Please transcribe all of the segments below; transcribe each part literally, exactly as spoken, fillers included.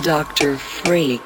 Doctor Freak.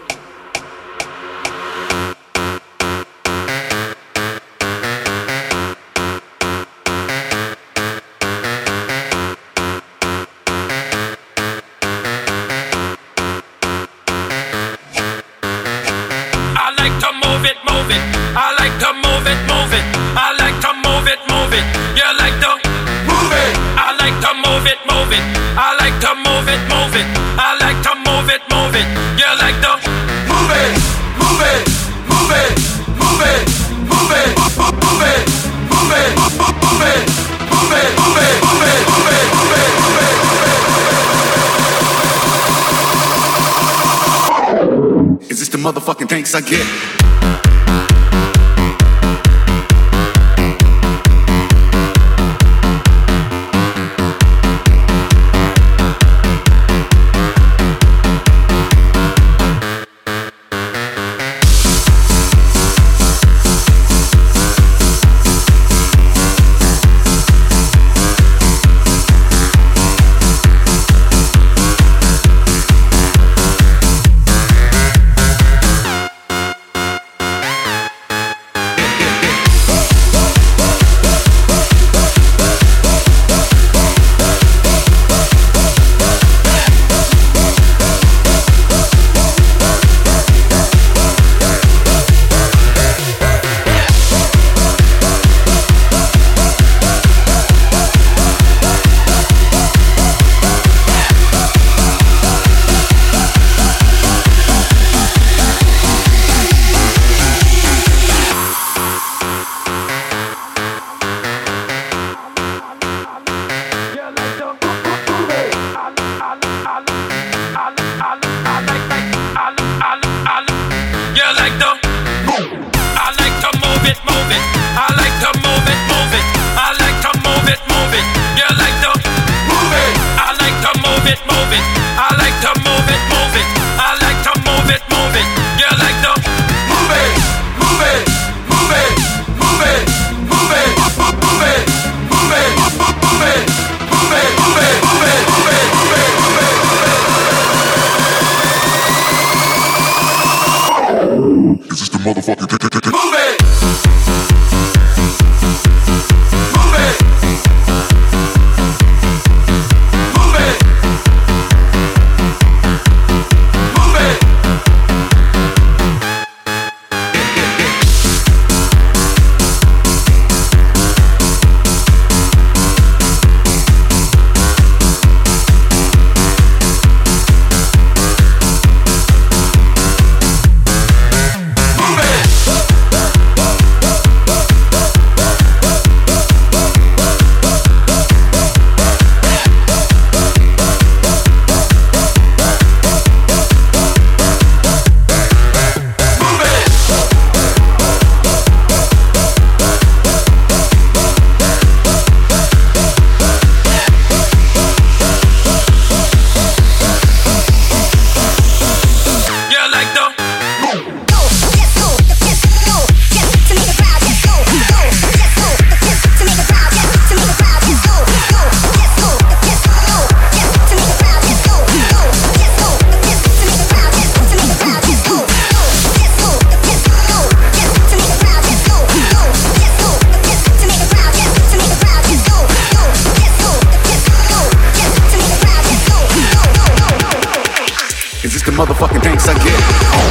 I like to move it, move it. I like to move it, move it. You like to move it. I like to move it, move it. I like to move it, move it. I like to move it, move it. You like to move it, move it, move it, move it, move it, move it, move it, move it, move it, move it, move it, move it, move it, move it, move it. Is this the motherfucking thanks I get? Is this the motherfucking move it? Move it. Move it. Move it. Is this the motherfucking thanks I get?